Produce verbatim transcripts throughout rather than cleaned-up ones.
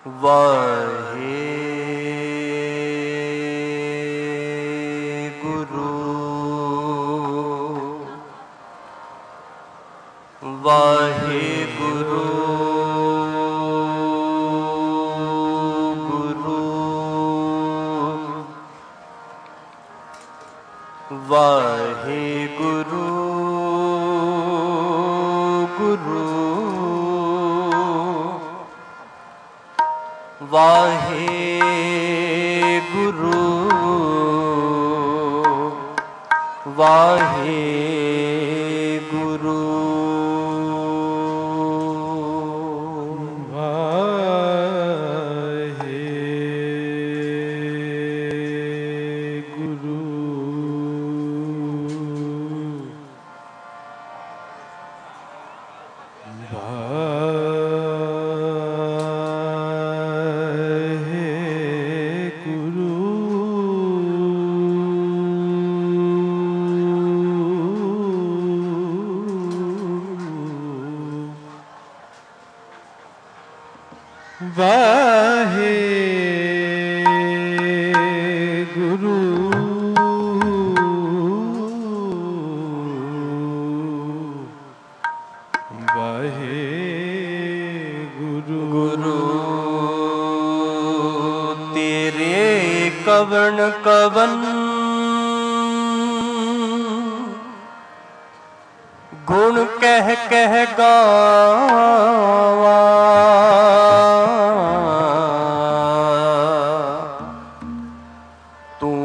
वाहे गुरु वाहे गुरु गुरु वाहे गुरु गुरु वाहे गुरु वाहे गुरु वाहे गुरु वाहे गुरु गुरु तेरे कवन कवन गुण कह कह गावा तू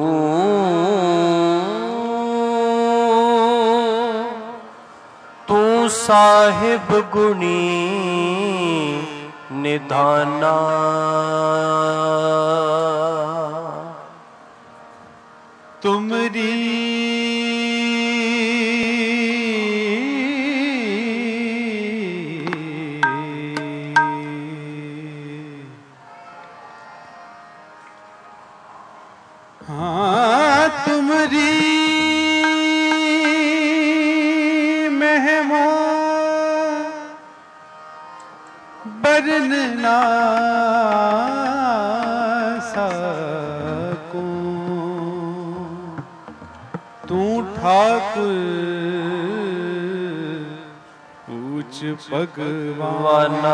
तू साहिब गुणी निधाना तुमरी हाँ तुमरी महिमा बरन ना सकूं तू ठाकुर ऊंच भगवाना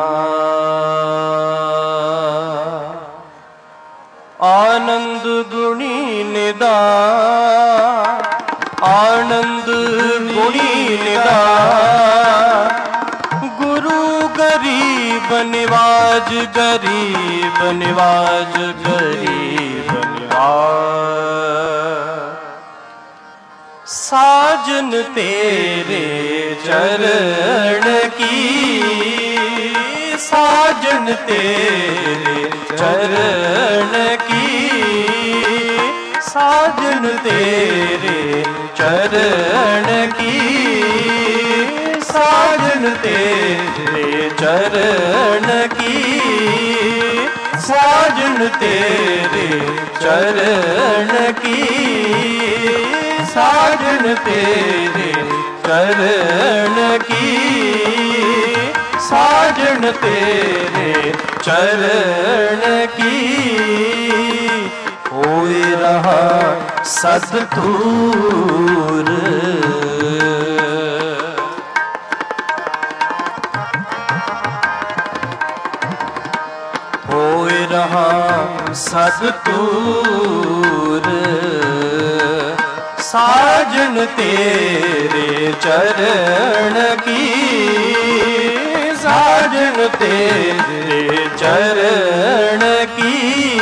आनंद गुणी निदान आनंद गुणी निदान गुरु गरीब निवाज गरीब निवाज गरीब निवाज साजन तेरे चरण की साजन तेरे चरण की साजन तेरे चरण की साजन तेरे चरण की साजन तेरे चरण की साजन तेरे चरण की साजन तेरे चरण की होए रहा सदतूर होए रहा सदतूर साजन तेरे चरण की साजन तेरे चरण की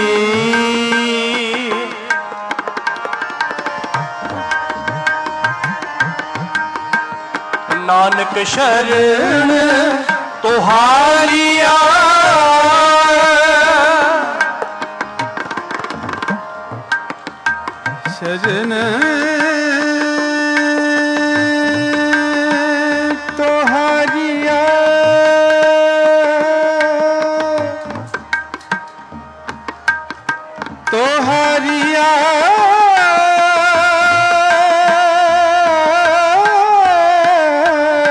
नानक शरण तुहारिया शरण तुहारिया तुहारिया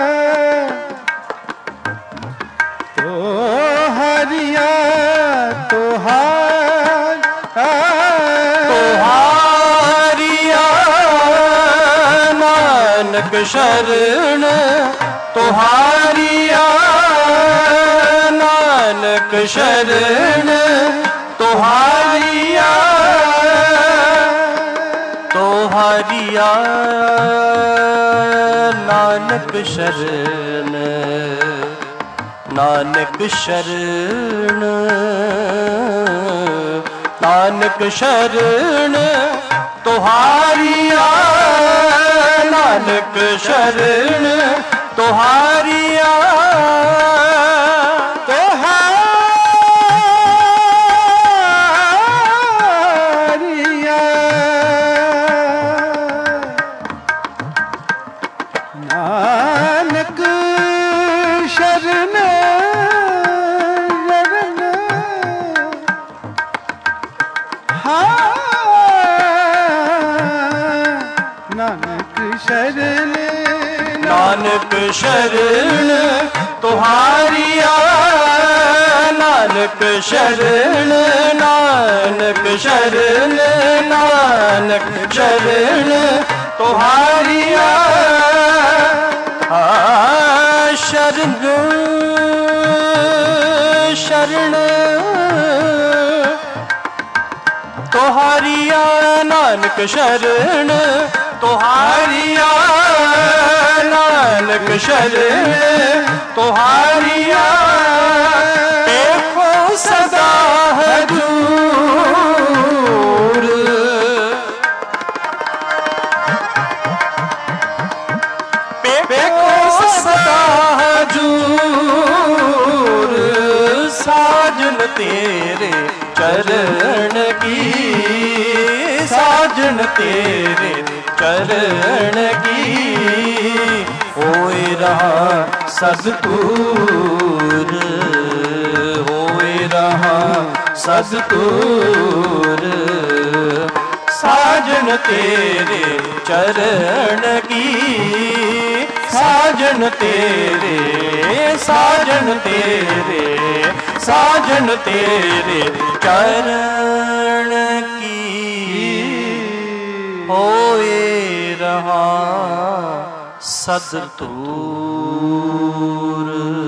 तो हरिया शरण तुहारिया नानक शरण तुहारिया तुहारिया नानक शरण नानक शरण नानक शरण तुहारिया नानक शरण तुहारिया तुहारिया नानक शरण शरण हाँ नानक शरण नानक शरण तुहारिया नानक शरण नानक शरण नानक शरण तुहारिया शरण शरण तुहारिया नानक शरण तुहारिया नानक शरण तुहारिया देखो सदा हजूर देखो सदा हजूर साजन तेरे चरण की साजन तेरे चरण की होए रहा सदतूर होए रहा सदतूर साजन तेरे चरण की साजन तेरे साजन तेरे साजन तेरे चरण की होए रहा सदतूर।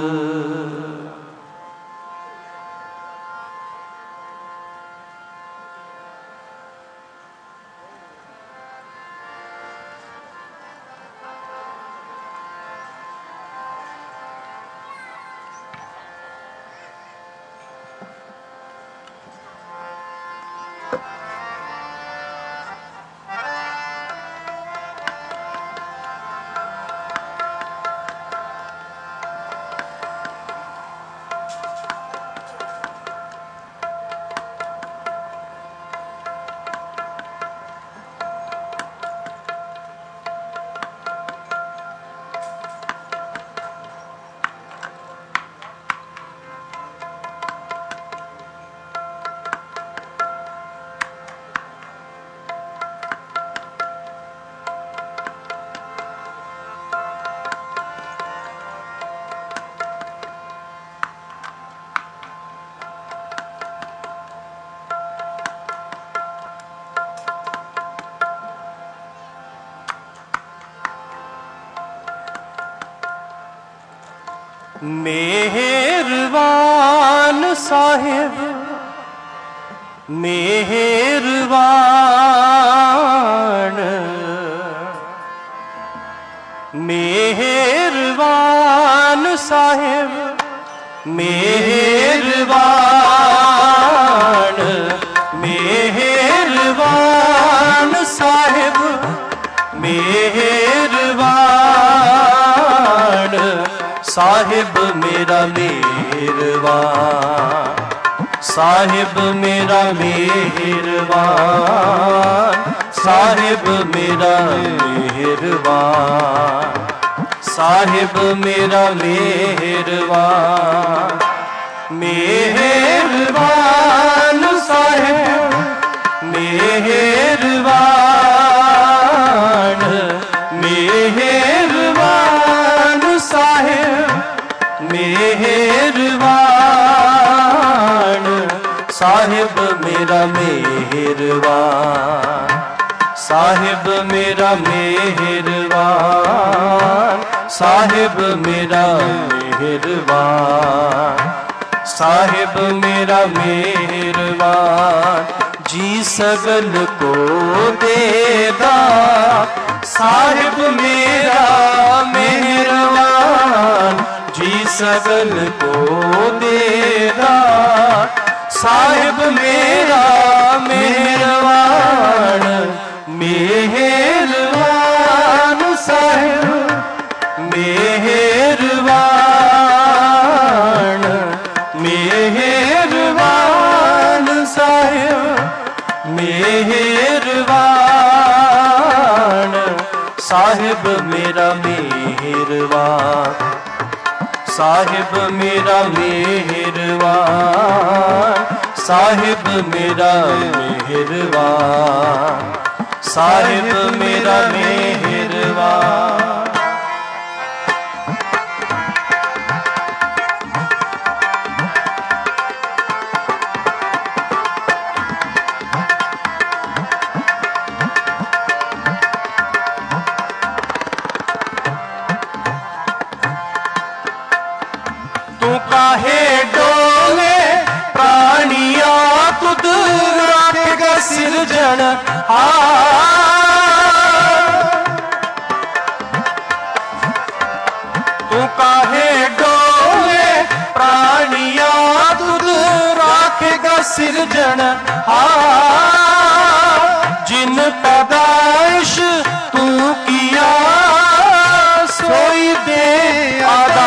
मेहरबान साहिब मेहरबान मेहरबान साहिब मेहरबान मेहरबान साहिब मेहरबान साहिब मेरा मेहरबान साहिब मेरा मेहरबान साहिब मेरा मेहरबान साहिब मेरा मेहरबान मेहरबान साहिब मेहरबान मेहरबान साहिब मेहरबान साहिब मेरा मेहरबान साहिब मेरा मेहरबान, साहिब मेरा मेहरबान, साहिब मेरा मेहरबान, जी सगल को देदा, साहिब मेरा मेहरबान, जी सगल को देदा, साहिब मेरा मेहरबान, मेहरबान साहिब मेहरबान, मेहरबान साहिब मेहरबान, साहिब मेरा मेहरबान, साहिब मेरा मेहरबान, साहिब मेरा मेहरबान, साहिब मेरा मेहरबान। तू काहे डोले प्राणिया तुद राखेगा सिरजन तू काहे डोले प्राणिया तुद राखेगा सिरजन जिन पैदाइश तू किया सोई दे आदा,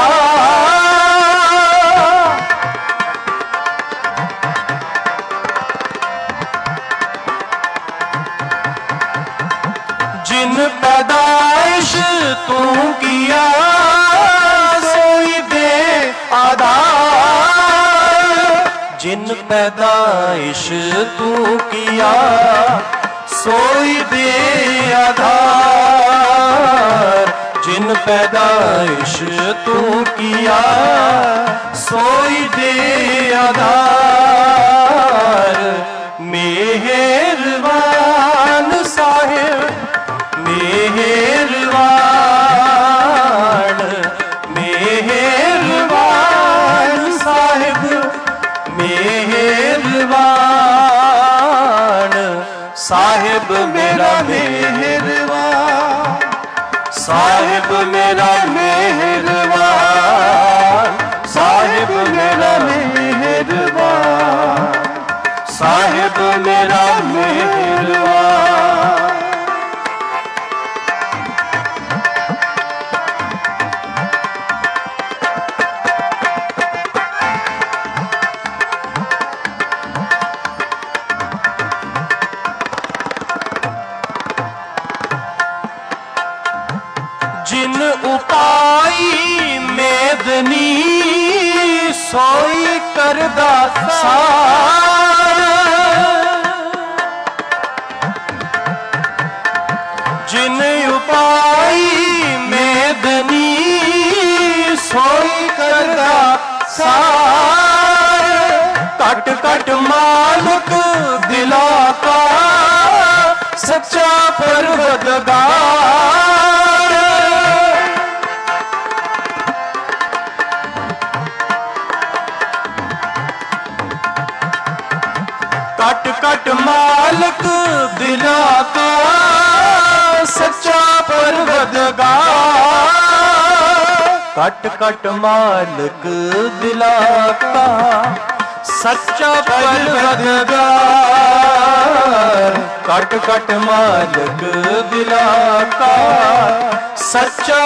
जिन पैदाइश तू किया सोई दे आधार, जिन पैदाइश तू किया सोई दे आधार, जिन पैदाइश तू किया सोई दे आधार, मेहरबान साहिब मेहरबान, मेहरबान साहिब मेहरबान, साहिब मेरा मेहरबान, साहिब मेरा मेहरबान, साहिब मेरा मेहरबान, साहिब मेरा मेहरबान। जिन उपाई मेदनी सोई करदा सार, जिन उपाई मेदनी सोई करदा सार, कट कट मालिक दिला का सच्चा परवरदिगार, कट कट मालिक दिला का सच्चा परवरदिगार, कट कट मालिक दिला का सच्चा परवरदिगार, कट कट मालिक दिला का सच्चा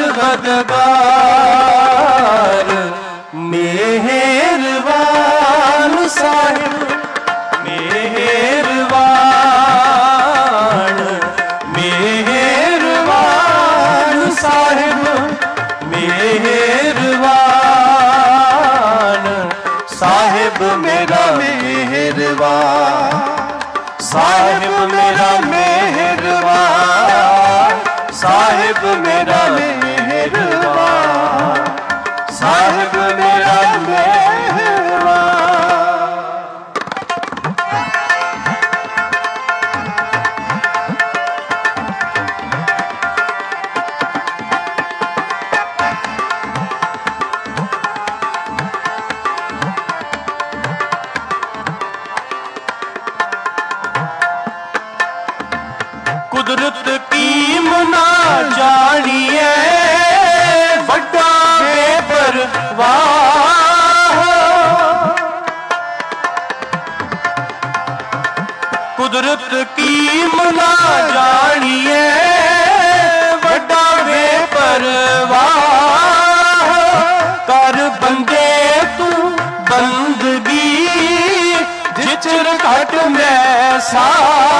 परवरदिगार, मेहरबान साहिब मेहरबान, मेहरबान साहिब मेहरबान, साहिब मेरा मेहरबान, साहिब मेरा मेहरबान, साहिब मेरा मेहरबान, साहिब मेरा मेहरबान। कुदरत कीम ना जानिए वड्डा बेपरवाह कर बंदे तू बंदगी जिचर घट मैं सा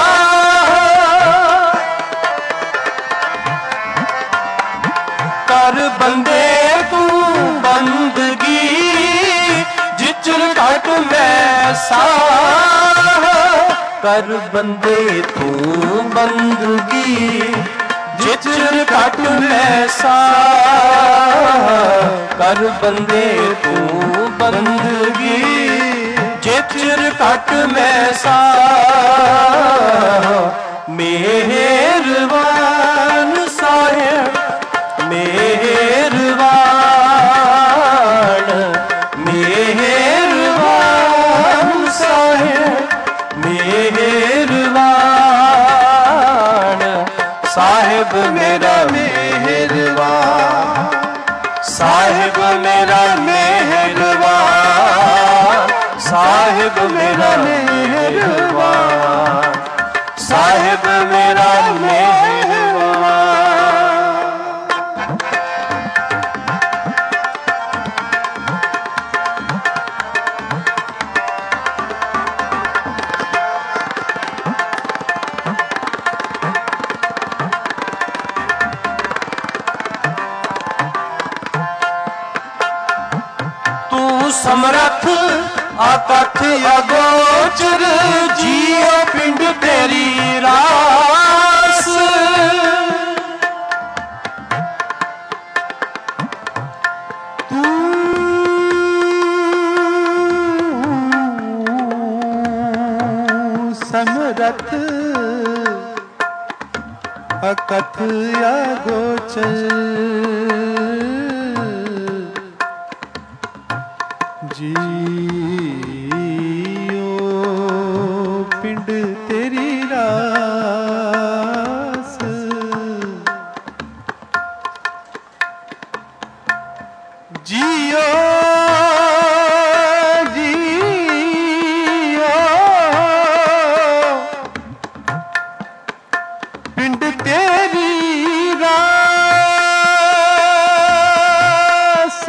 कर बंदे तू बंदगी जिचर घट मैं सा कर बंदे तू बंदगी जिचर घट मैं सा कर बंदे तू बंदगी जिचर घट मैं सा मेहरबान साहिब मेहरबान मेहरबान साहिब मेहरबान साहिब मेरा मेहरबान साहिब मेरा मेहरबान साहिब मेरा मेहरबान साहिब मेरा मेहरबान। समरथ आकथ अगोचर जियो पिंड तेरी रास तू समरथ अकथ अगोचर जियो पिंड तेरी रास जियो जियो पिंड तेरी रास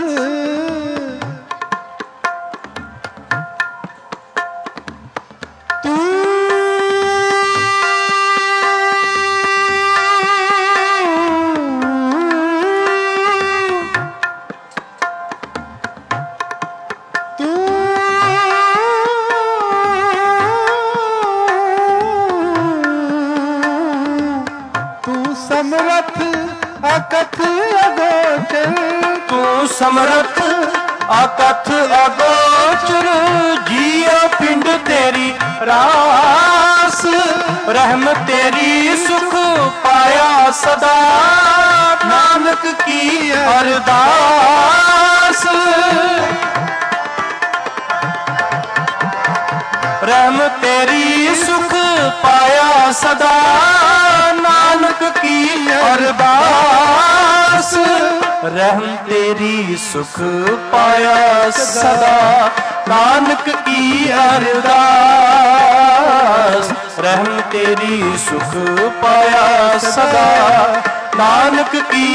समरथ अकथ अगोचर तू समरथ अकथ अगोचर जियो पिंड तेरी रास रहम तेरी सुख पाया सदा नानक की अरदास रहम तेरी सुख पाया सदा नानक की अरदास रहम तेरी सुख पाया सदा नानक की अरदास रहम तेरी सुख पाया सदा नानक की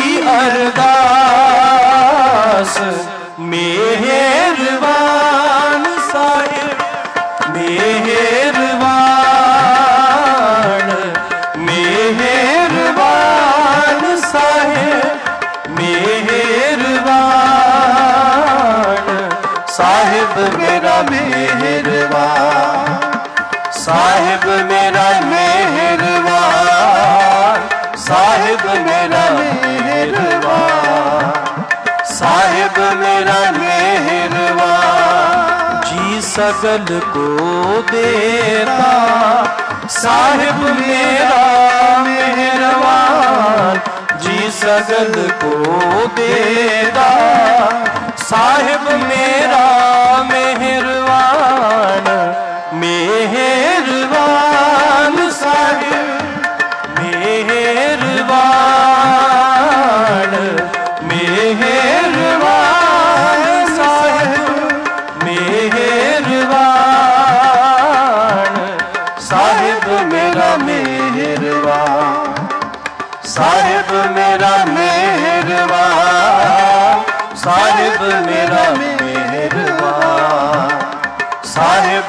अरदास मेहरबान साहिब मेहरबान मेहरबान साहिब मेहरबान साहिब मेरा मेहरबान साहिब मेरा मेहरबान साहिब मेरा मेहरबान साहिब मेरा मेहरबान जी सगल को देता साहिब मेरा मेहरबान जी सगल को देता साहिब मेरा मेहरबान मेहरबान साहिब मेहरबान मेहरबान साहिब मेहरबान साहिब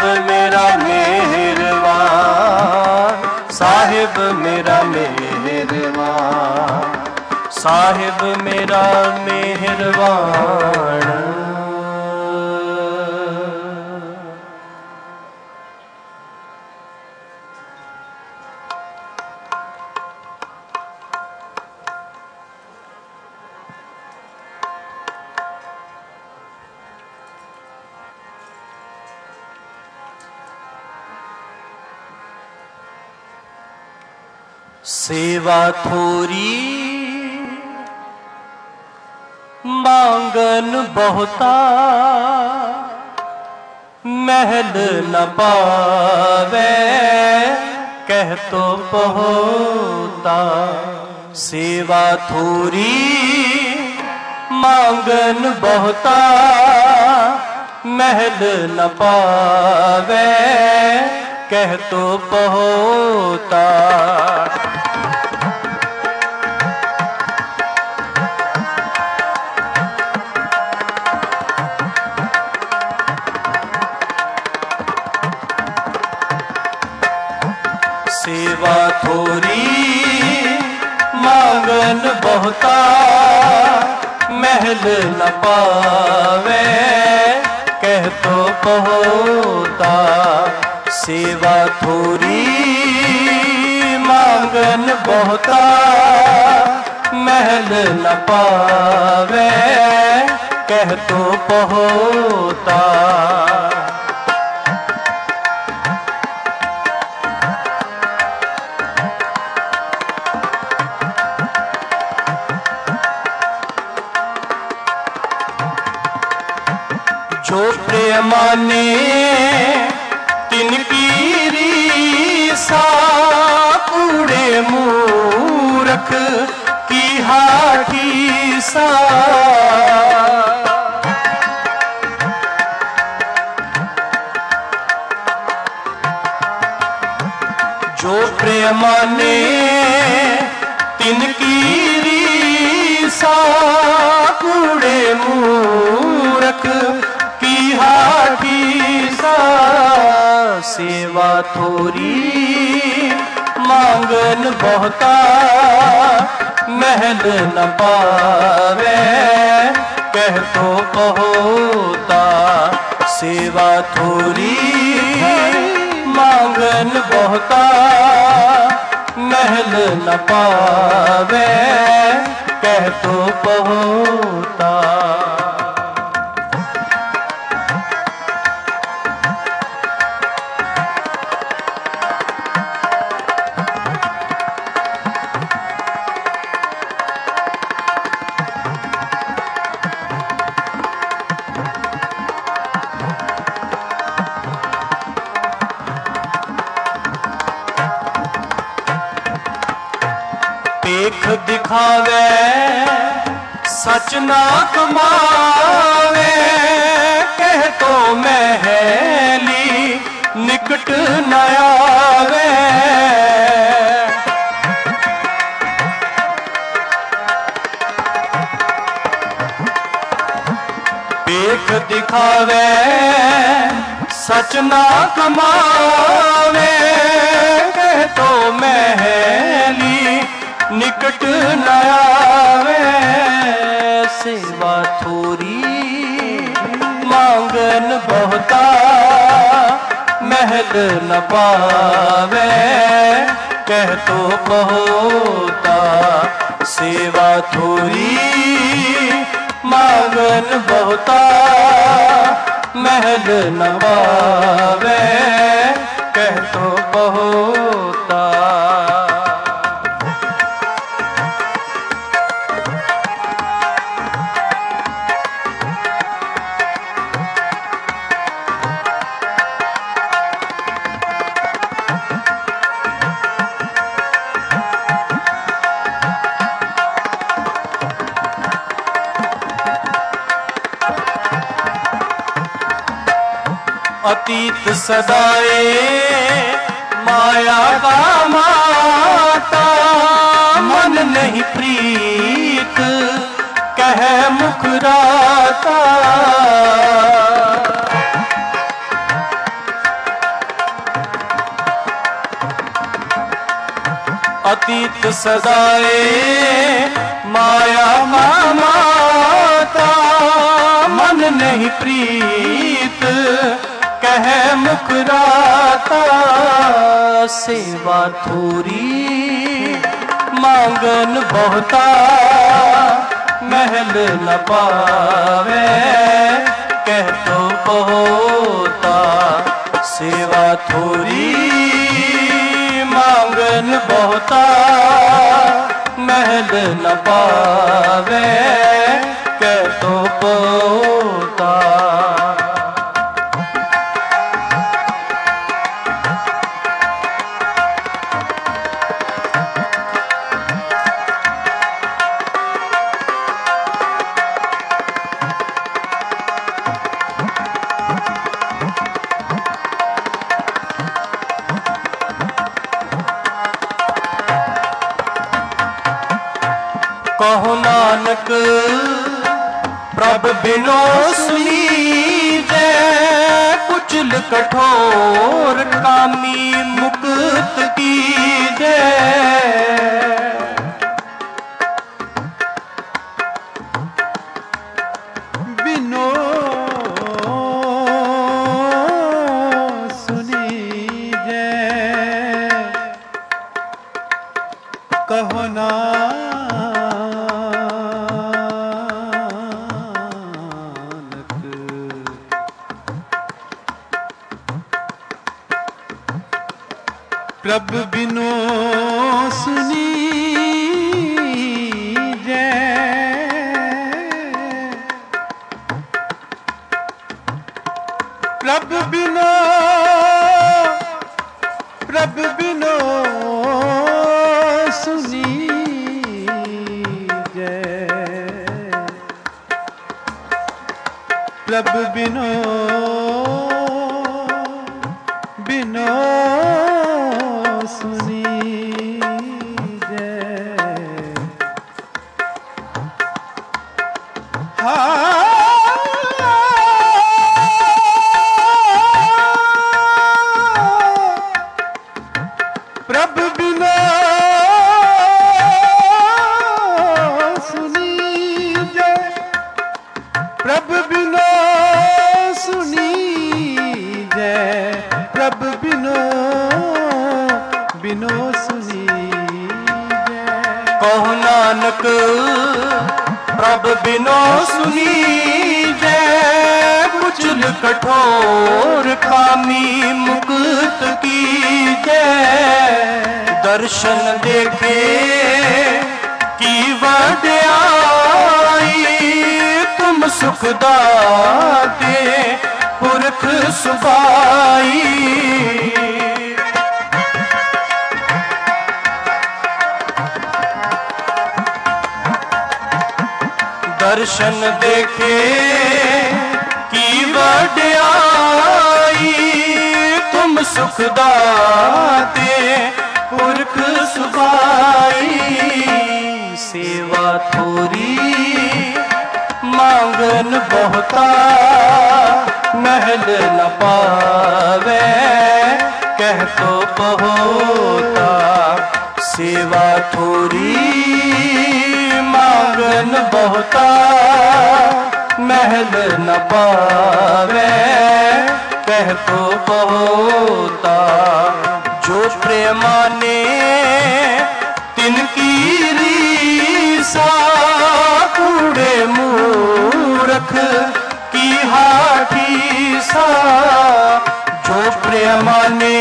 मेरा मेहरबान, साहिब मेरा मेहरबान, साहिब मेरा मेहरबान। सेवा थोरी मांगन बहुता, महल न पावे कह तो पहोता। सेवा थोरी मांगन बहुता, महल न पावे कह तो पहोता। सेवा थोरी मांगन बहुता, महल न पावे कह तो पहोता। सेवा थोरी मांगन बहुता, महल न पावे कह तो पहोता। जो प्रेमाने तिनकी रीसा, कूड़े मूरख की हाथी सा। जो प्रेमाने तिनकी रीसा, कूड़े मूरख की हाथी सा। सेवा थोरी मांगन बहुता, महल न पावे कह तो पहोता। सेवा थोरी मांगन बहुता, महल न पावे कह तो पहोता। देख दिखावे सच ना कमावे, कह तो महली निकट न आवे। देख दिखावे सच ना कमावे, कह तो महली निकट न आवे। सेवा थोरी मांगन बहुता, महल न पावे कह तो पहोता। सेवा थोरी मांगन बहुता, महल न पावे कह तो पहोता। अतीत सदाए माया का माता, मन नहीं प्रीत कह मुखराता। अतीत सदाए माया का माता, मन नहीं प्रीत कह मुकराता, सेवा थोड़ी मांगन बहुता, महल न पावे कह तो बहुता, सेवा थोड़ी मांगन बहुता, महल न पावे कह तो बहुता। कहो नानक प्रभ बिनो सुनीजे, कुचल कठोर कामी मुक्त कीजे। बिनो सुनीजे कहो ना प्रभ बिनो सुनी जय, प्रभ बिनो प्रभ बिनो सुनी जय, प्रभ बिनो बिनो सुनी जय। हाँ प्रभ बिना सुनी जय, प्रभ बिना सुनी जय, प्रभ बिनो बिनो सुनी जय। कहो नानक प्रभ बिनो सुनी जय, कुचल कठोर कामी मुक्त की जय। दर्शन देखे की वड्याई, तुम सुख दाते पुरख सुबाई। दर्शन देखे की वड्याई, तुम सुख दाते पुरख सुबाई। सेवा थोड़ी मांगन बहुता, महल न पावे कह तो बहुता। सेवा थोड़ी मांगन बहुता, महल न पावे कह तो बहुता। जो प्रेमाने तिनकी रीसा, कूड़े मूर्ख की हाथी सा। जो प्रेमाने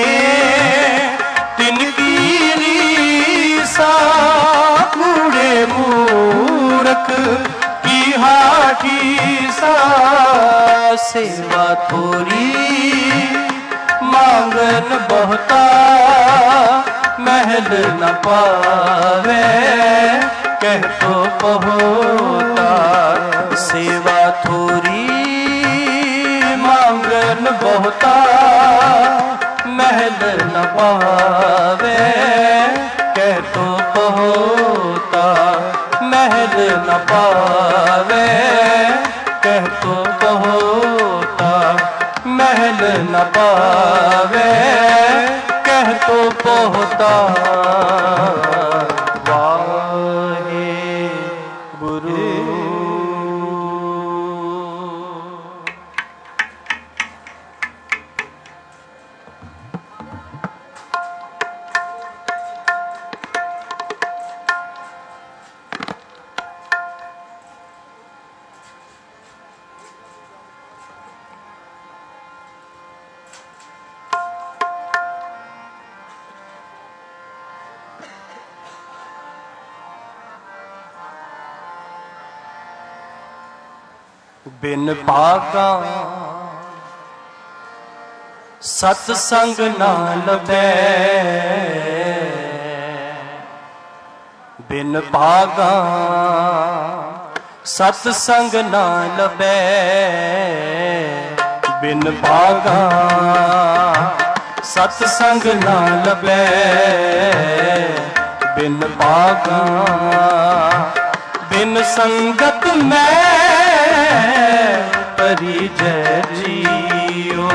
तिनकी रीसा, कूड़े मूर्ख की हाथी सा। सेवा थोड़ी मांगन बहुता, महल न पावे कह तो बहुता। सेवा थोड़ी मांगन बहुता, महल न पावे कह तो बहुता। महल न पावे कह तो बहुता। महल न पावे कह तो बहुता। ਬਿਨ ਭਾਗਾ ਸਤ ਸੰਗ ਨਾ ਲਭੈ, ਬਿਨ ਭਾਗਾ ਸਤ ਸੰਗ ਨਾ ਲਭੈ, ਬਿਨ ਭਾਗਾ ਸਤ ਸੰਗ ਨਾ ਲਭੈ, ਬਿਨ ਭਾਗਾ ਬਿਨ ਸੰਗਤ ਮੈਂ ਪਰਿਜੈ ਜੀਓ।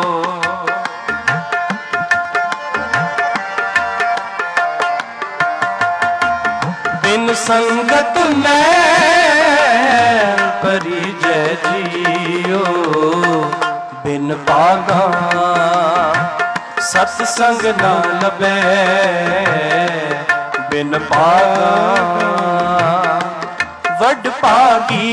ਬਿਨ ਸੰਗਤ ਮੈਂ ਪਰਿਜੈ ਜੀਓ, ਬਿਨ ਭਾਗਾ ਸਤ ਸੰਗ ਨਾ ਲਭੈ, ਬਿਨ ਭਾਗਾ ਵੱਡ ਭਾਗੀ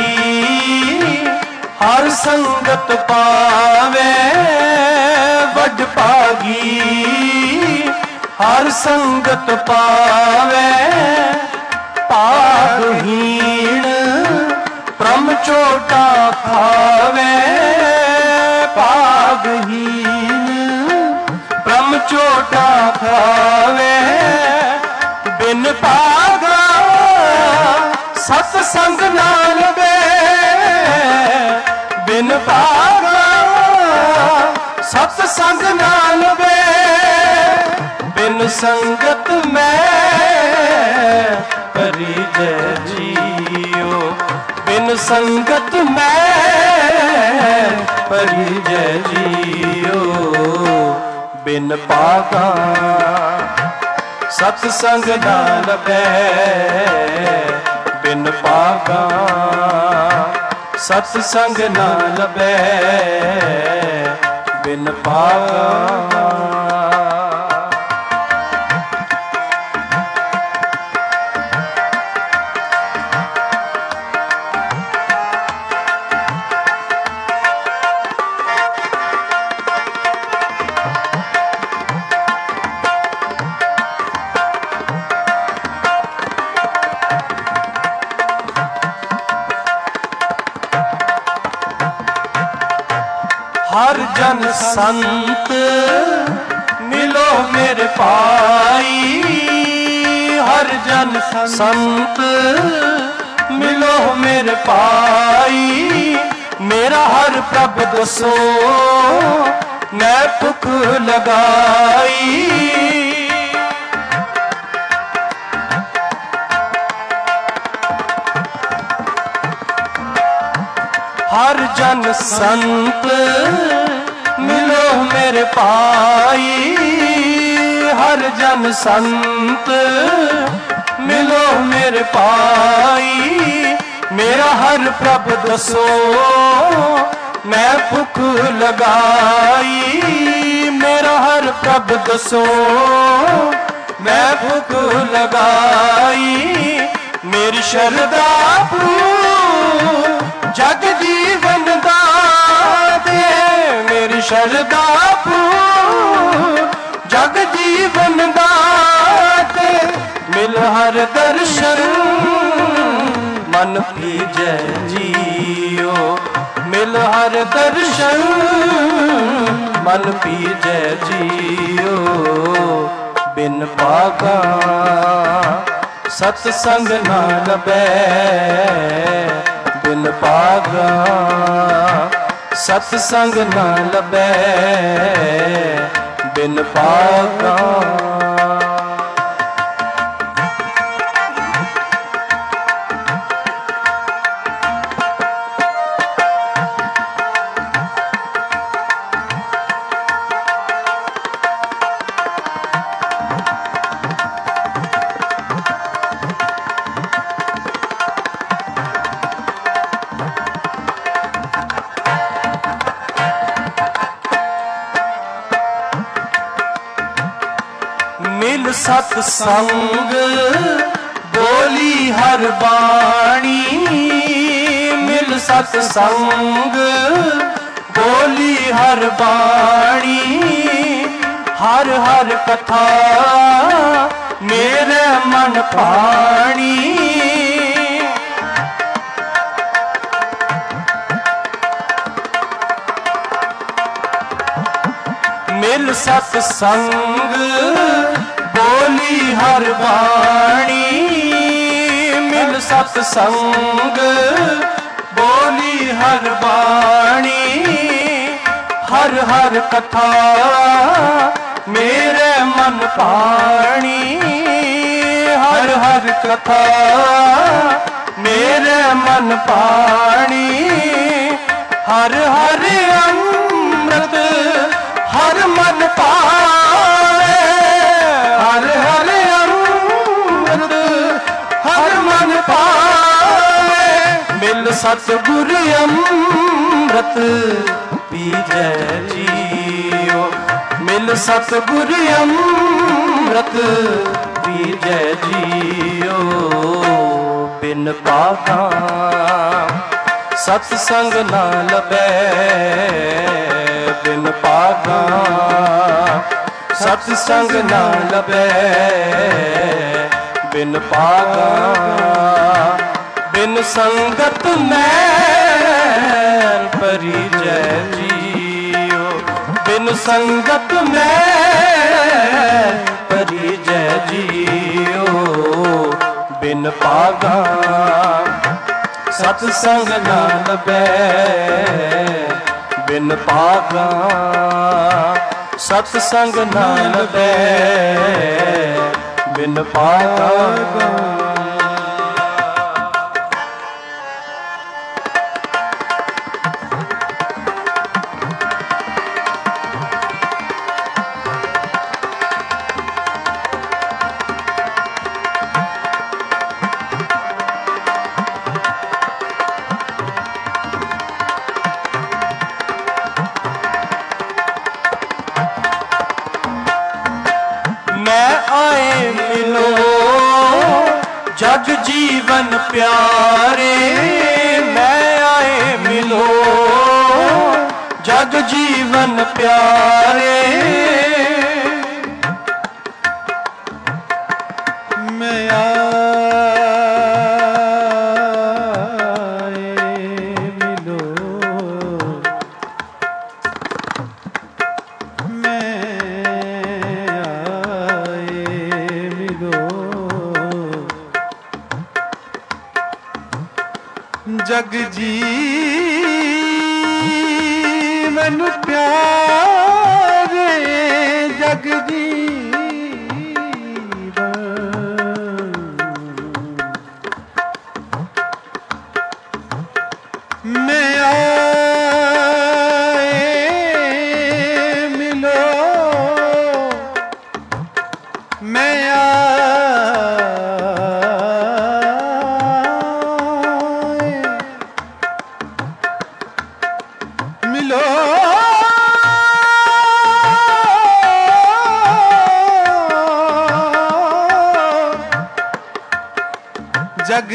ਹਰ ਸੰਗਤ ਪਾਵੇ, ਵੱਡ ਭਾਗੀ ਹਰ ਸੰਗਤ ਪਾਵੇ, ਭਾਗਹੀਣ ਪ੍ਰਮ ਚੋਟਾ ਖਾਵੇ, ਭਾਗਹੀਣ ਪ੍ਰਮ ਚੋਟਾ ਖਾਵੇ, ਬਿਨ ਭਾਗਾ ਸਤ ਸੰਗ ਨਾ ਲਭੈ, ਬਿਨ ਭਾਗਾ ਸਤ ਸੰਗ ਨਾ ਲਭੈ, ਬਿਨ ਸੰਗਤ ਮੈਂ ਪਰਿਜੈ ਜੀਓ, ਬਿਨ ਸੰਗਤ ਮੈਂ ਪਰਿਜੈ ਜੀਓ, ਬਿਨ ਭਾਗਾ ਸਤ ਸੰਗ ਨਾ ਲਭੈ, ਬਿਨ ਭਾਗਾ ਸਤ ਸੰਗ ਨਾ ਲਭੈ, ਬਿਨ ਭਾਗਾ ਹਰ ਜਨ ਸੰਤ ਮਿਲੋ ਮੇਰੇ ਭਾਈ, ਹਰ ਜਨ ਸੰਤ ਮਿਲੋ ਮੇਰੇ ਭਾਈ, ਮੇਰਾ ਹਰ ਪ੍ਰਭ ਦਸੋ ਮੈਂ ਭੁਖ ਲਗਾਈ। ਹਰ ਜਨ ਸੰਤ ਮਿਲੋ ਮੇਰੇ ਭਾਈ, ਹਰ ਜਨ ਸੰਤ ਮਿਲੋ ਮੇਰੇ ਭਾਈ, ਮੇਰਾ ਹਰ ਪ੍ਰਭ ਦਸੋ ਮੈਂ ਭੁਖ ਲਗਾਈ, ਮੇਰਾ ਹਰ ਪ੍ਰਭ ਦਸੋ ਮੈਂ ਭੁਖ ਲਗਾਈ, ਮੇਰੀ ਸ਼ਰਧਾ ਪੂਰ ਜਗ ਜੀਵਨ ਦਾਤੇ, ਮੇਰੀ ਸ਼ਰਧਾ ਪੂਰ ਜਗ ਜੀਵਨ ਦਾਤੇ, ਮਿਲ ਹਰ ਦਰਸ਼ਨ ਮਨ ਭੀਜੈ ਜੀਓ, ਮਿਲ ਹਰ ਦਰਸ਼ਨ ਮਨ ਭੀਜੈ ਜੀਓ, ਬਿਨ ਭਾਗਾ ਸਤ ਸੰਗ ਨਾ ਲਭੈ, ਬਿਨ ਭਾਗਾ ਸਤ ਸੰਗ ਨਾ ਲਭੈ, ਬਿਨ ਭਾਗਾ ਮਿਲ ਸਤ ਸੰਗ ਬੋਲੀ ਹਰ ਬਾਣੀ, ਮਿਲ ਸਤ ਸੰਗ ਬੋਲੀ ਹਰ ਬਾਣੀ, ਹਰ ਹਰ ਕਥਾ ਮੇਰੇ ਮਨ ਭਾਣੀ, ਮਿਲ ਸਤ ਸੰਗ ਬੋਲੀ ਹਰ ਬਾਣੀ ਮਿਲ ਸਤ ਸੰਗ ਬੋਲੀ ਹਰ ਬਾਣੀ ਹਰ ਹਰ ਕਥਾ ਮੇਰੇ ਮਨ ਪਾਣੀ ਹਰ ਹਰ ਕਥਾ ਮੇਰੇ ਮਨ ਪਾਣੀ ਹਰ ਹਰ ਅੰਮ੍ਰਿਤ ਹਰ ਮਨ ਪਾਵੇ ਹਰ ਹਰ ਅੰਮ੍ਰਿਤ ਹਰ ਮਨ ਪਾਵੇ ਮਿਲ ਸਤਿਗੁਰ ਅੰਮ੍ਰਿਤ ਪੀਜੈ ਜੀਓ ਮਿਲ ਸਤਿਗੁਰ ਅੰਮ੍ਰਿਤ ਪੀਜੈ ਜੀਓ ਬਿਨ ਪਾਗਾ ਸਤ ਸੰਗ ਨਾ ਲਬੈ ਬਿਨ ਪਾਗਾ ਸਤ ਸੰਗ ਨਾ ਲਬੈ ਬਿਨ ਪਾਗਾ ਬਿਨ ਸੰਗਤ ਮੈਲ ਪਰਿਜੈ ਜੀਓ ਬਿਨ ਸੰਗਤ ਮੈਲ ਪਰਿਜੈ ਜੀਓ ਬਿਨ ਪਾਗਾ ਸਤ ਸੰਗ ਨਾ ਲਬੈ ਬਿਨ ਪਾਗਾ ਸਤ ਸੰਗ ਨਾ ਲਬੈ ਬਿਨ ਪਾਗਾ जग जीवन प्यारे मैं आए मिलो जग जीवन प्यारे मैं आए मिलो मैं जग जीवन प्यारे जग जीवन मैं आए मिलो मैं जग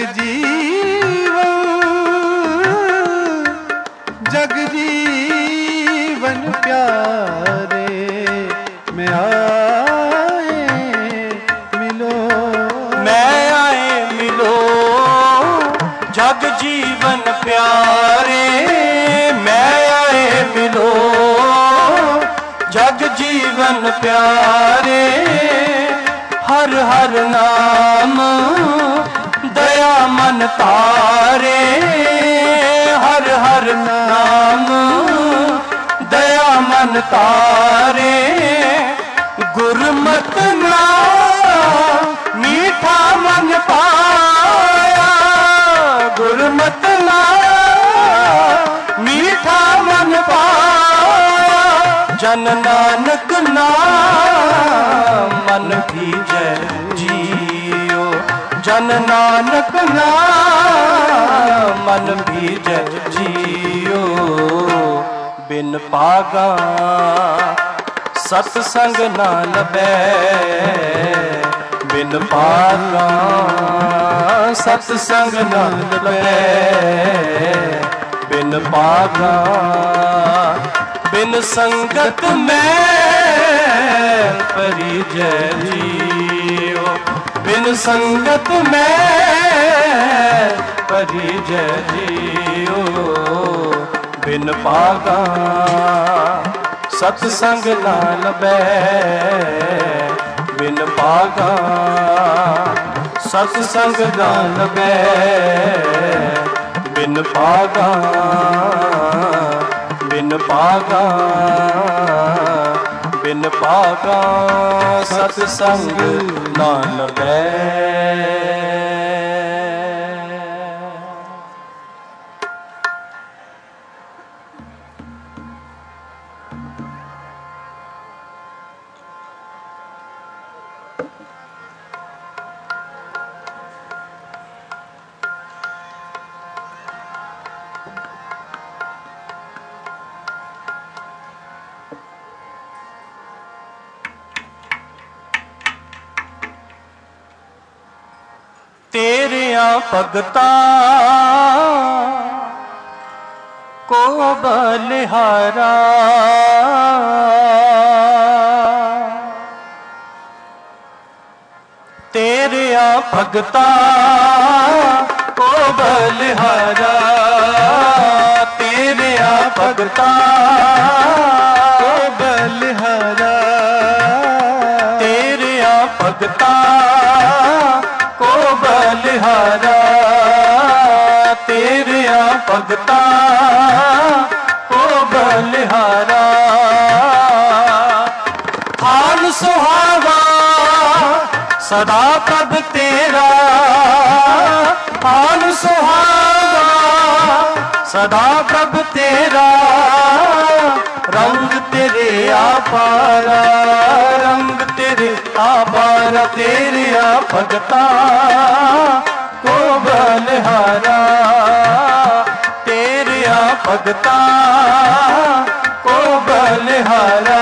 जीवन जग जीवन प्यारे मैं आए मिलो मैं आए मिलो जग जीवन प्यारे मैं आए मिलो जग जीवन प्यारे हर हर नाम दया मन तारे हर हर नाम दया मन तारे गुरमत नाम मीठा मन पाया गुरमत नाम मीठा मन पाया जन नानक नाम मन भीजै जियो जन नानक नाम मन भीजै जियो बिन पागा सत संग ना लबै बिन पागा सत संग ना लबै बिन पागा बिन संगत में परिजै जियो बिन संगत में परिजै जियो बिन पागा सत संग ना लभै बिन पागा, सत संग ना लभै बिन पागा, बिन पागा, बिन पागा सत संग ना लभै। तेरिया भगता को बलिहारा, तेरिया भगता को बलिहारा, तेरिया भगता को बलिहारा, तेरिया भगता को बलिहारा, तेरिया भगता को बलिहारा। हाल सुहावा सदा प्रभ तेरा, हाल सुहावा सदा प्रभ तेरा, रंग तेरे आपारा, रंग तेरे आपारा, तेरिया भगता को बलिहारा, तेरिया भगता को बलिहारा।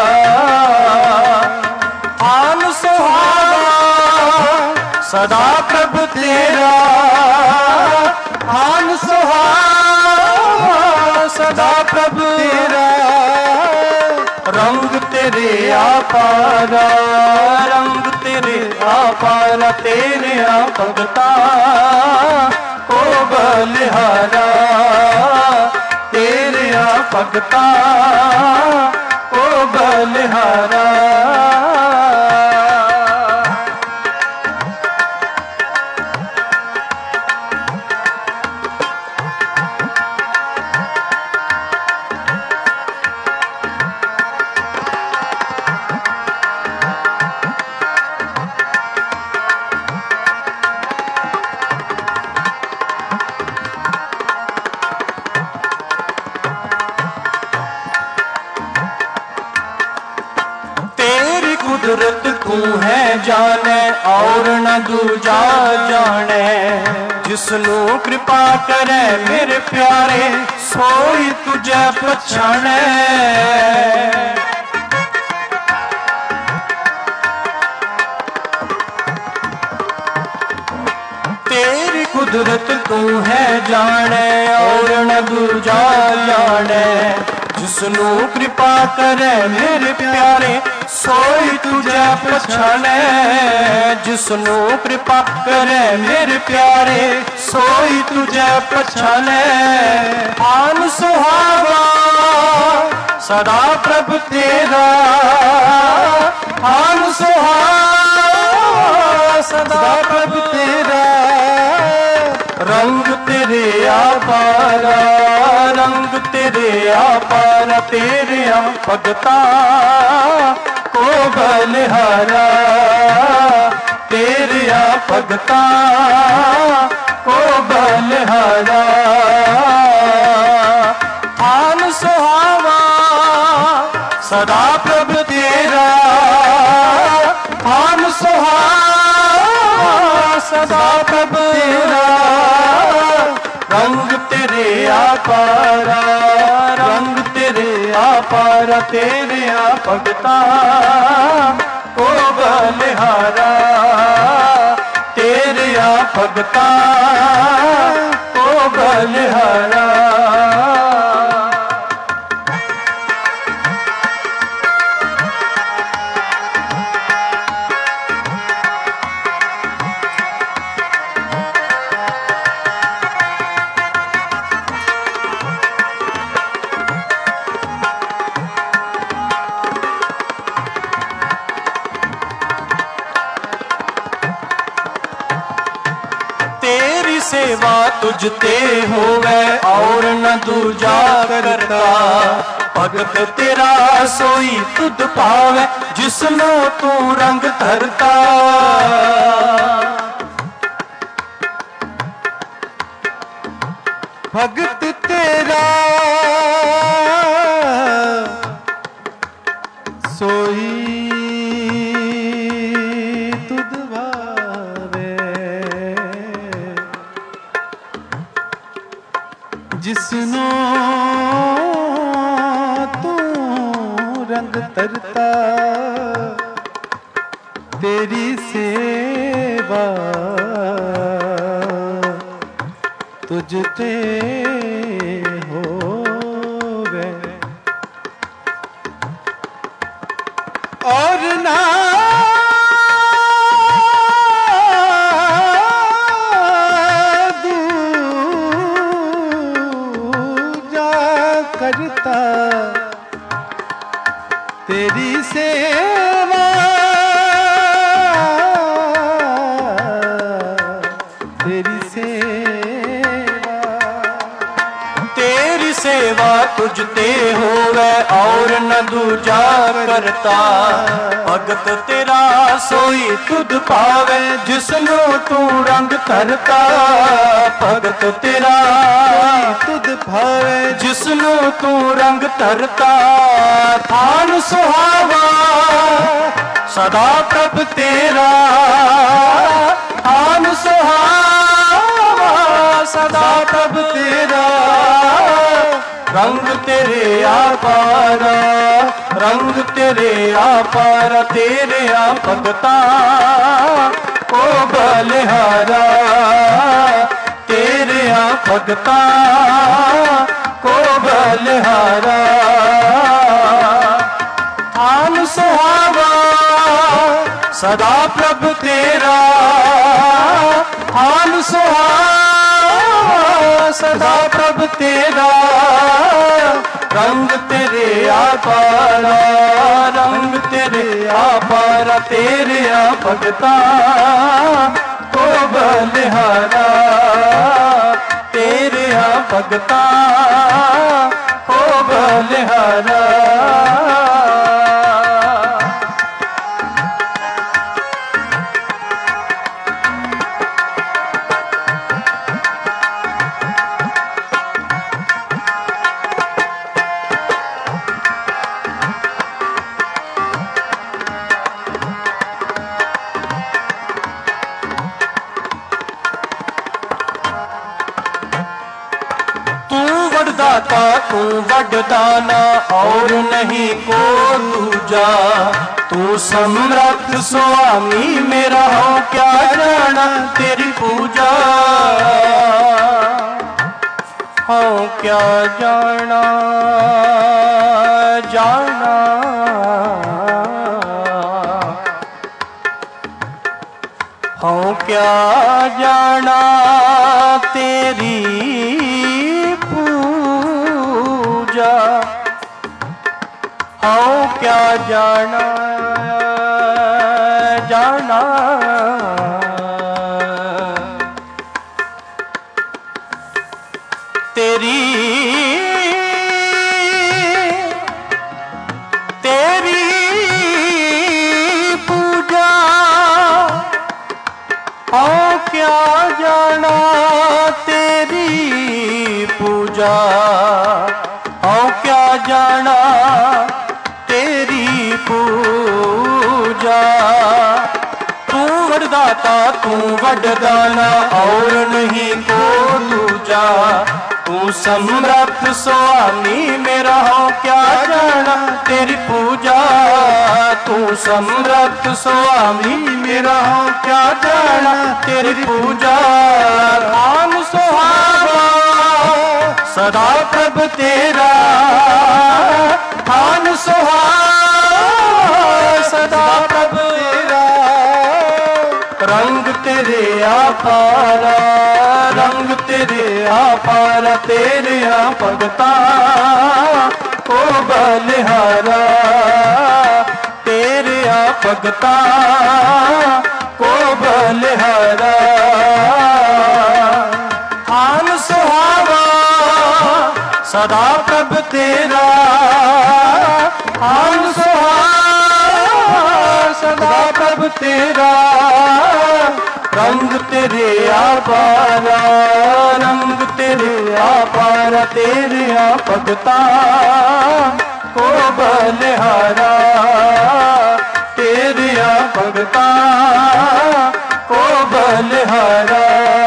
हाल सुहावा सदा प्रभ तेरा, हाल सुहावा सदा प्रभ तेरा, रंग तेरे आपारा, रंग तेरे आपारा, तेरिया भगता को बलिहारा, तेरिया भगता को बलिहारा। कुदरत तू है जाने और न दूजा जाने, जिसनू कृपा करे मेरे प्यारे सोई तुझे पछाणे। तेरी कुदरत तू है जाने और न दूजा जाने, जिसनू कृपा करे मेरे प्यारे सोई तुझे पछाणे, जिसनू कृपा करे मेरे प्यारे सोई तुझे पछाणे। आन सुहावा सदा प्रभ तेरा, आन सुहावा सदा प्रभ तेरा, रंग तेरे आपारा, रंग तेरे आपारा, तेरिया भगता को बलिहारा, तेरिया भगता को बलिहारा। हाल सुहावा सदा प्रभ तेरा, हाल सुहावा सदा प्रभ तेरा, रंग तेरे आपारा, रंग तेरे आपारा, तेरिया भगता को बलिहारा, तेरिया भगता को बलिहारा। सेवा तुझ ते होवे और न दूजा करता। भगत तेरा सोई तुध पावे जिसनो तू रंग धरता। भगत तेरा सोई तुध भावे जिसनो तू रंग तरता। तेरी सेवा तुझ ते होवे और ना दूजा करता। तेरी सेवा तेरी सेवा तेरी सेवा तुझ ते होवे और न दूजा करता। भगत तेरा सोई तुध पावे जिसनो तू रंग धरता। भगत तेरा तुध भावे जिसनो तू रंग धरता। थान सुहावा सदा प्रभ तेरा। थान सुहावा सदा प्रभ तेरा। रंग तेरे आपारा रंग तेरे आपारा। तेरे आ भगता को बलिहारा। तेरे आ भगता को बलिहारा। थान सुहावा सदा प्रभ तेरा। थान सुहावा सदा प्रभ तेरा। रंग तेरे आपारा रंग तेरे आपारा। तेरे आ भगता को बलिहारा। तेरे आ भगता को बलिहारा। दाता तू वरदाना और नहीं को दूजा। तू समर्थ स्वामी मेरा हो क्या जाना तेरी पूजा। हो क्या जाना जाना हो क्या जाना तेरी पूजा। हो क्या जाना जाना तेरी तेरी पूजा। हो क्या जाना तेरी पूजा। हो क्या जाना तेरी पूजा। तू वरदाता तू वरदाना और नहीं को दूजा। तू समर्थ स्वामी मेरा हो क्या जाना तेरी पूजा। तू समर्थ स्वामी मेरा हो क्या जाना तेरी पूजा। राम सुहावा सदा प्रभ तेरा। थान सुहावा सदा प्रभ तेरा। रंग तेरे आपारा रंग तेरे आपारा। तेरे आ भगता को बलिहारा। तेरे आ भगता को बलिहारा। ਸਦਾ ਪ੍ਰਭ ਤੇਰਾ ਹਾਲ ਸੁਹਾਵਾ ਸਦਾ ਪ੍ਰਭ ਤੇਰਾ ਰੰਗ ਤੇਰੇ ਆਪਾਰਾ ਰੰਗ ਤੇਰੇ ਆਪਾਰਾ ਤੇਰਿਆਂ ਭਗਤਾਂ ਕੋ ਬਲਿਹਾਰਾ ਤੇਰਿਆਂ ਭਗਤਾਂ ਕੋ ਬਲਿਹਾਰਾ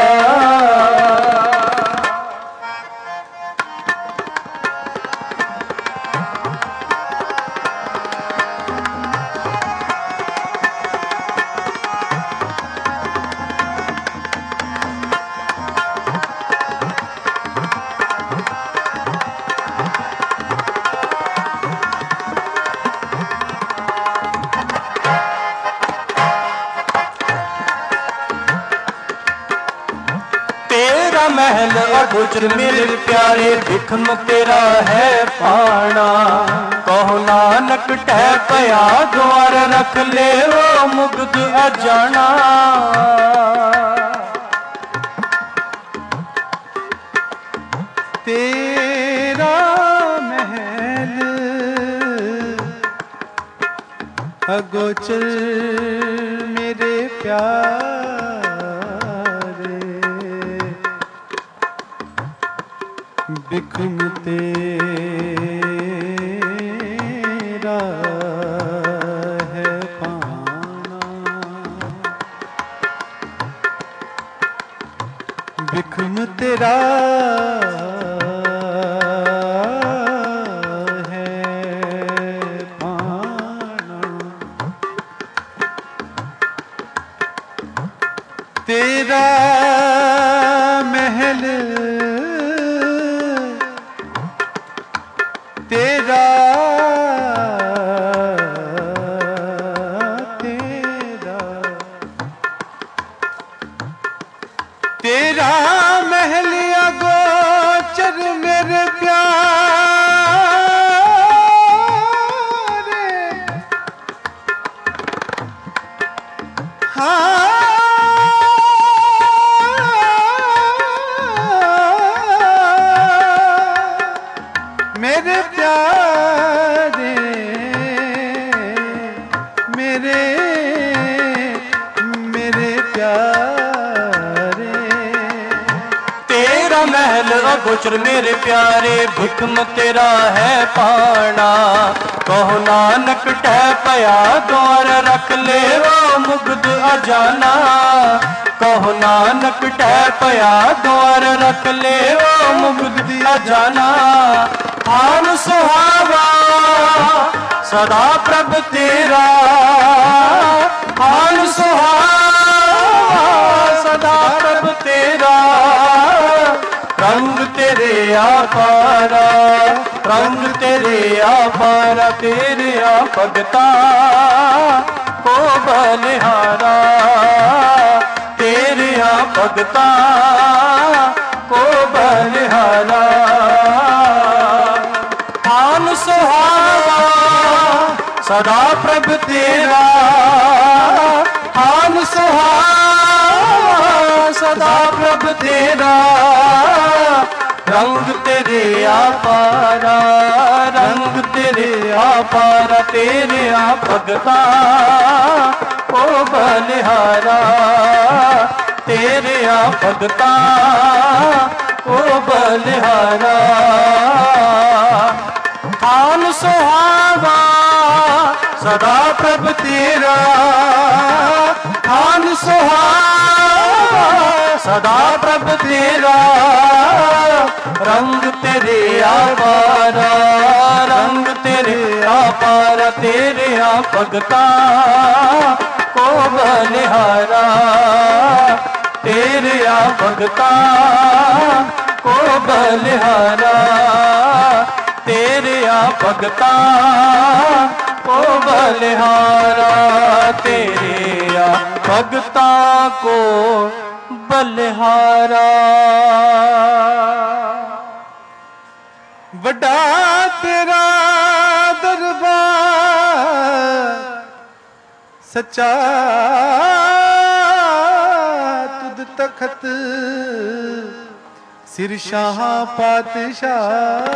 महल अगोचर मेरे प्यारे बिखम तेरा है पाना कहो नानक टह पया द्वार रख ले वो मुग्ध अजाना तेरा महल अगोचर मेरे प्यार बिखम तेरा है पाना बिखम तेरा है पाना तेरा महल तेरा तेरा तेरा महल अगोचर मेरे प्यारे हाँ मेरे प्यारे मेरे मेरे प्यारे तेरा महल अगोचर मेरे प्यारे बिखम तेरा है पाना कहो नानक टह पया द्वार रख ले वो मुग्ध अजाना कहो नानक टह पया द्वार रख ले वो मुग्ध अजाना हाल सुहावा सदा प्रभ तेरा हाल सुहावा सदा प्रभ तेरा रंग तेरे आपारा रंग तेरे आपारा तेरे आ भगता को बलिहारा तेरे आ भगता को बलिहारा हाल सुहावा सदा प्रभ तेरा हाल सुहावा सदा प्रभ तेरा रंग तेरे आपारा रंग तेरे आपारा तेरे आ भगता ओ बलिहारा तेरे आ भगता ओ बलिहारा हाल सुहावा सदा प्रभ तेरा हाल सुहावा सदा प्रभ तेरा रंग तेरे आपारा रंग तेरे आपारा तेरे आ भगता को बलिहारा तेरे आ भगता को बलिहारा तेरे आ भगता को बलिहारा तेरे आ भगता को बलिहारा वड्डा तेरा दरबार सच्चा तुद तखत सिर शाह पातशाह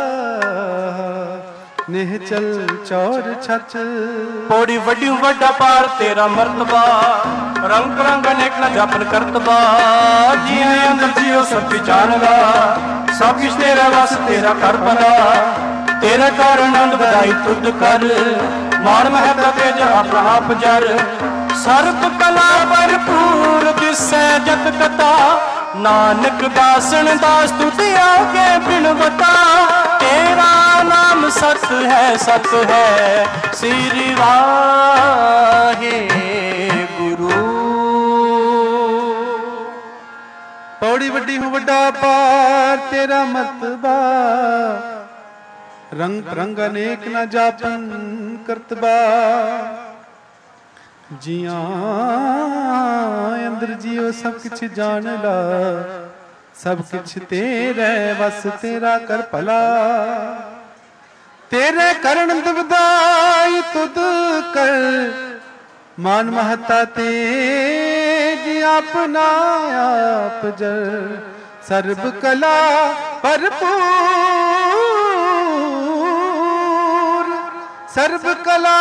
निहचल चौर छच। पौड़ी वड्डी वड्डा पार तेरा मर्तबा, रंग रंग अनेक न जापन करतबा। जिया अंदर जियो सब पहचानगा, सब किश तेरा बस तेरा कर बना। तेरा कारण आनंद बधाई तुद कर, मान महता तेज अपना आप जर। सर्ब कला भरपूर दिसै जत कथा, नानक दासन दास तुझ आगे बिन बता। तेरा नाम सत है सत है श्री वाहे गुरु। पौड़ी वड्डी हूँ वड्डा पार तेरा मतबा, रंग रंग अनेक न जापन करतबा। जिया अंदर जियो सब किछ जान ला, सब किछ तेरे बस तेरा कर भला। तेरे करण दुबदाई तुद कर, मान महता तेज अपना आप जर। सर्ब कला भरपूर, सर्ब कला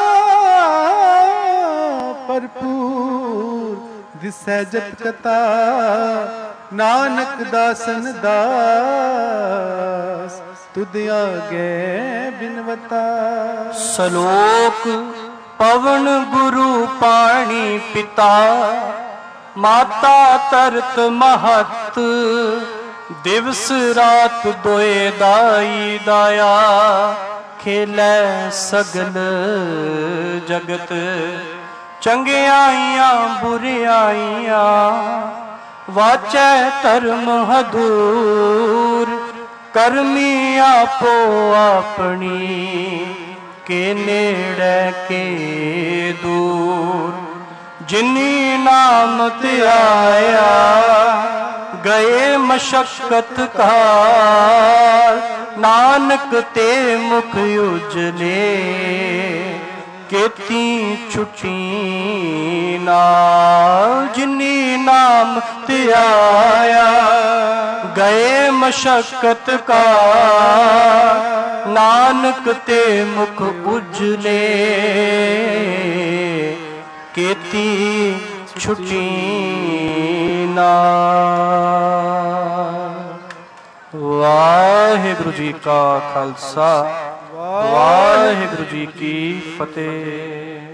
भरपूर दिसै जत कथा, नानक दासन दास तुद आगे बिनवता। सलोक पवन गुरु पानी पिता, माता तरत महत। दिवस रात दोए दाई दाया, खेलै सगल जगत। चंगियाइयां बुरियाइयां, वाचै धर्म हदूर। करमी आपो अपनी, के नेड़े के दूर। जिनी नाम ध्याया, गए मशक्कत काल। नानक ते मुख उजले, केती छुटी नाल। जिनी नाम ध्याया, गए मशक्कत का। नानक ते मुख उजले, केती छुटी नाल। वाहिगुरु जी का खालसा, वाहिगुरु जी की फतेह।